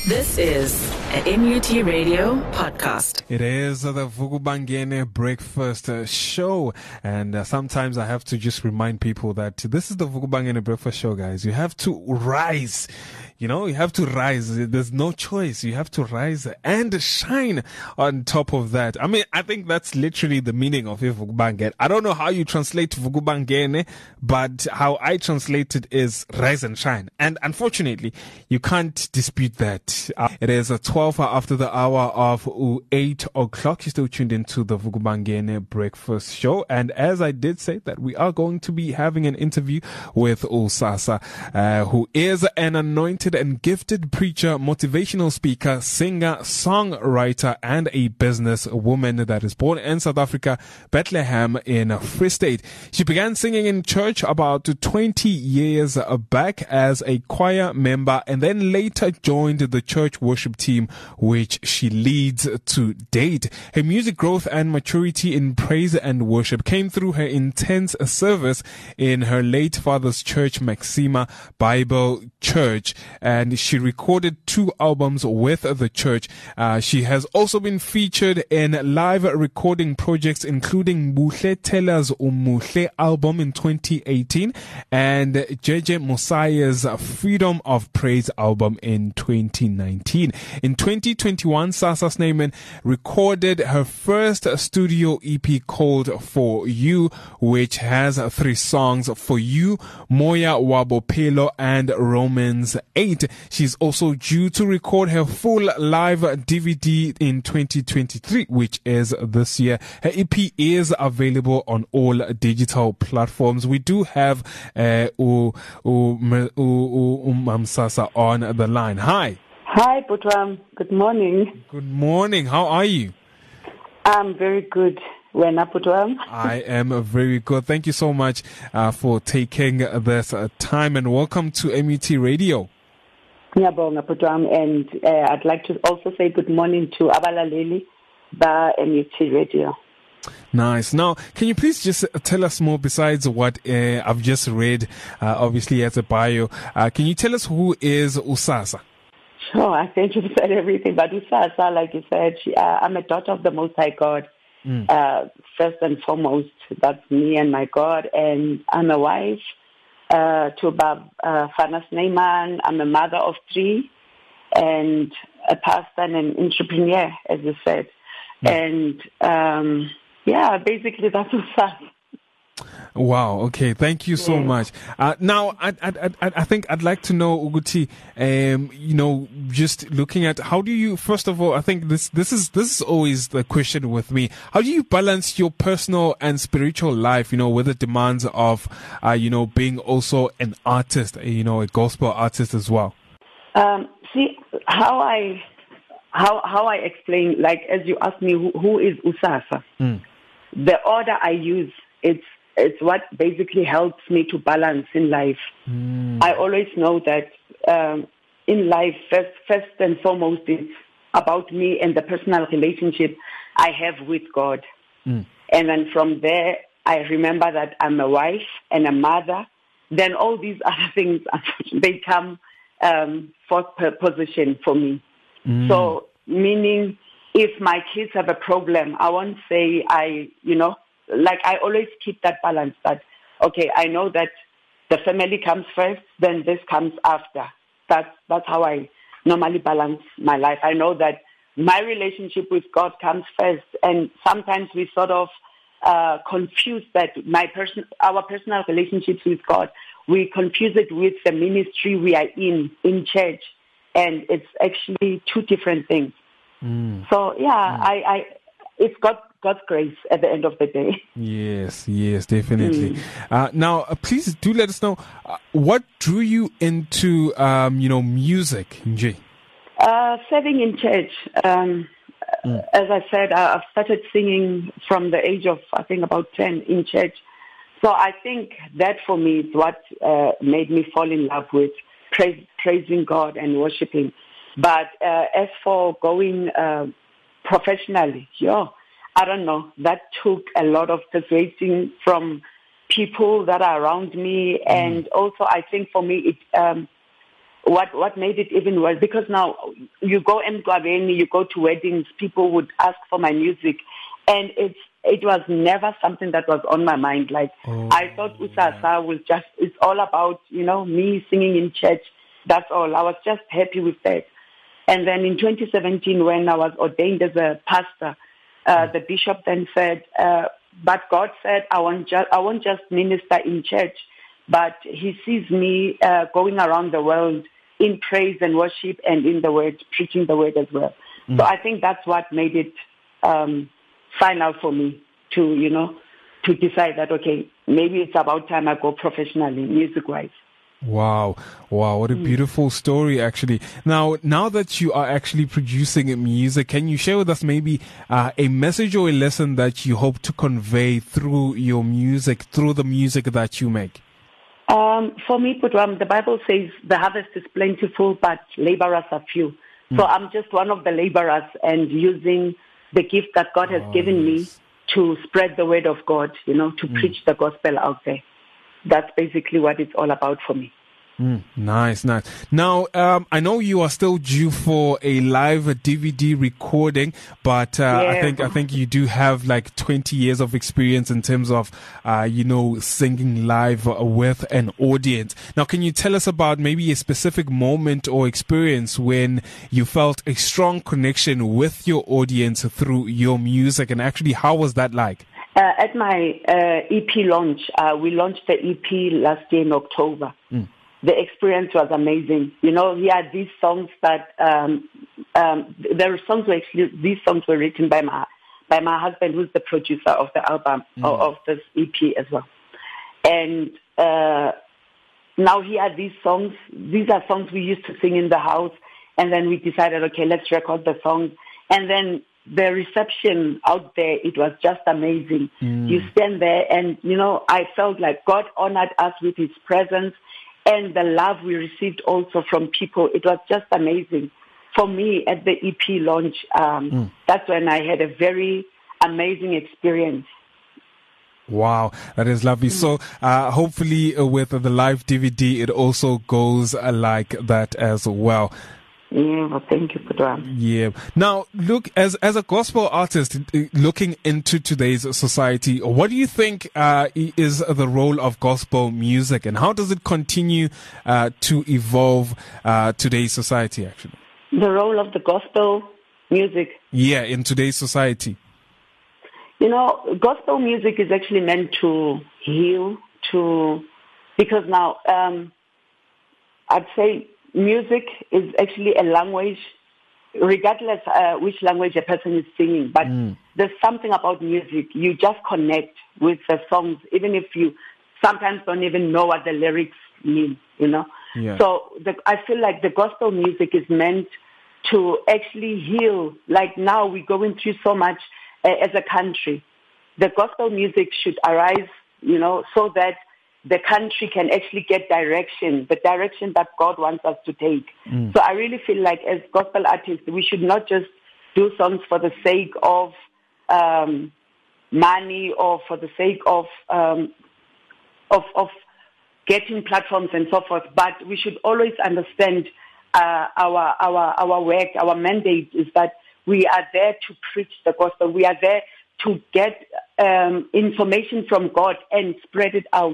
This is a NUT Radio podcast. It is the Vukubangene Breakfast Show. And sometimes I have to just remind people that this is the Vukubangene Breakfast Show, guys. You have to rise. You have to rise. There's no choice. You have to rise and shine on top of that. I mean, I think that's literally the meaning of Vukubangene. I don't know how you translate Vukubangene, but how I translate it is rise and shine. And unfortunately, you can't dispute that. It is 12 after the hour of 8 o'clock. You're still tuned into the Vukubangene Breakfast Show. And as I did say that we are going to be having an interview with uSasa, who is an anointed and gifted preacher, motivational speaker, singer, songwriter, and a business woman that is born in South Africa, Bethlehem in Free State. She began singing in church about 20 years back as a choir member and then later joined the church worship team, which she leads to date. Her music growth and maturity in praise and worship came through her intense service in her late father's church, Maxima Bible Church, and she recorded 2 albums with the church. She has also been featured in live recording projects including Buhle Teller's Umuhle album in 2018 and JJ Mosiah's Freedom of Praise album in 2019. In 2021, Sasa Snyman recorded her first studio EP called For You, which has 3 songs: For You, Moya Wabopelo, and Romans 8. She's also due to record her full live DVD in 2023, which is this year. Her EP is available on all digital platforms. We do have Sasa on the line. Hi. Hi, Putwam. Good morning. Good morning. How are you? I'm very good. Wena, Putwam? I am very good. Thank you so much for taking this time, and welcome to MUT Radio. Ngiyabonga, Putwam, and I'd like to also say good morning to abalaleli ba MUT Radio. Nice. Now, can you please just tell us more besides what I've just read, obviously as a bio? Can you tell us who is uSasa? Sure, I think you've said everything, but uSasa, like you said, I'm a daughter of the Most High God. First and foremost, that's me and my God, and I'm a wife to Bab Fanas Neyman. I'm a mother of 3 and a pastor and an entrepreneur, as you said. And basically that's uSasa. Wow. Okay. Thank you so much. Now, I think I'd like to know, Uguti, just looking at how do you, first of all, I think this is always the question with me. How do you balance your personal and spiritual life, with the demands of, being also an artist, a gospel artist as well? See, how I explain, like, as you asked me, who is uSasa? The order I use, it's what basically helps me to balance in life. I always know that in life, first and foremost, it's about me and the personal relationship I have with God. And then from there, I remember that I'm a wife and a mother. Then all these other things, they come fourth position for me. So, meaning if my kids have a problem, I won't say I always keep that balance that, okay, I know that the family comes first, then this comes after. That's how I normally balance my life. I know that my relationship with God comes first, and sometimes we sort of confuse that our personal relationships with God, we confuse it with the ministry we are in church, and it's actually 2 different things. So it's God's grace at the end of the day. Yes, definitely. Now, please do let us know what drew you into, music, Nje? Serving in church. As I said, I've started singing from the age of, I think, about 10 in church. So I think that for me is what made me fall in love with praising God and worshiping. But as for going professionally, I don't know. That took a lot of persuading from people that are around me. And also, I think for me, what made it even worse, because now you go emgcwabeni, you go to weddings, people would ask for my music, and it was never something that was on my mind. Like, I thought USASA was just, it's all about, me singing in church. That's all. I was just happy with that. And then in 2017, when I was ordained as a pastor, the bishop then said, but God said, I won't just minister in church, but he sees me going around the world in praise and worship and in the word, preaching the word as well. So I think that's what made it final for me to decide that, okay, maybe it's about time I go professionally, music-wise. Wow, what a beautiful story, actually. Now that you are actually producing music, can you share with us maybe a message or a lesson that you hope to convey through your music, through the music that you make? For me, Putram, the Bible says the harvest is plentiful, but laborers are few. So I'm just one of the laborers and using the gift that God has given me to spread the word of God, to preach the gospel out there. That's basically what it's all about for me. Nice. Now, I know you are still due for a live DVD recording, but I think you do have like 20 years of experience in terms of, singing live with an audience. Now, can you tell us about maybe a specific moment or experience when you felt a strong connection with your audience through your music, and actually, how was that like? At my EP launch, we launched the EP last year in October. The experience was amazing. Here are these songs that there are songs where actually these songs were written by my husband, who's the producer of the album of this EP as well. And now here are these songs. These are songs we used to sing in the house, and then we decided, okay, let's record the songs, and then the reception out there, it was just amazing. You stand there and, I felt like God honored us with his presence and the love we received also from people. It was just amazing. For me, at the EP launch, that's when I had a very amazing experience. Wow, that is lovely. So hopefully with the live DVD, it also goes like that as well. Yeah, well, thank you, Putram. Yeah. Now, look, as a gospel artist, looking into today's society, what do you think is the role of gospel music, and how does it continue to evolve today's society, actually? The role of the gospel music? Yeah, in today's society. Gospel music is actually meant to heal, because now, I'd say, music is actually a language, regardless which language a person is singing. But there's something about music. You just connect with the songs, even if you sometimes don't even know what the lyrics mean, Yeah. So I feel like the gospel music is meant to actually heal. Like now we're going through so much as a country. The gospel music should arise, so that the country can actually get direction, the direction that God wants us to take. So I really feel like as gospel artists, we should not just do songs for the sake of money or for the sake of getting platforms and so forth, but we should always understand our work, our mandate is that we are there to preach the gospel. We are there to get information from God and spread it out,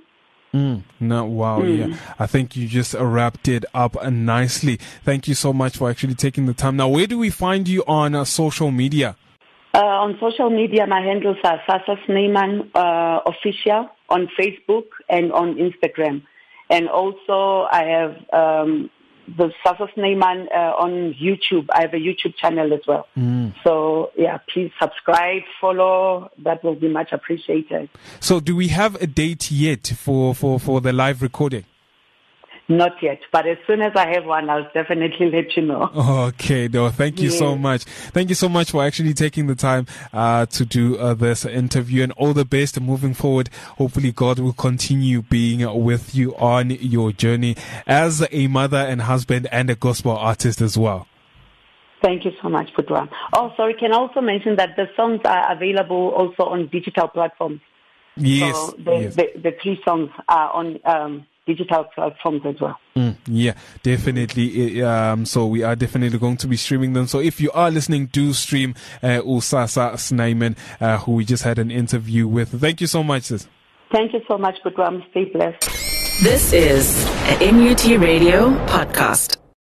Yeah. I think you just wrapped it up nicely. Thank you so much for actually taking the time. Now, where do we find you on social media? On social media, my handles are Sasa Snyman Official on Facebook and on Instagram. And also, I have the Sasa Snyman on YouTube. I have a YouTube channel as well. So, please subscribe, follow. That will be much appreciated. So, do we have a date yet for the live recording? Not yet, but as soon as I have one, I'll definitely let you know. Okay, thank you so much. Thank you so much for actually taking the time to do this interview, and all the best moving forward. Hopefully God will continue being with you on your journey as a mother and husband and a gospel artist as well. Thank you so much, Putwa. Oh, sorry, can I also mention that the songs are available also on digital platforms. Yes. So the 3 songs are on digital platforms as well. Yeah, definitely. So we are definitely going to be streaming them. So if you are listening, do stream uSasa Snyman, who we just had an interview with. Thank you so much, sis. Thank you so much, Gudwam. Stay blessed. This is a NUT Radio podcast.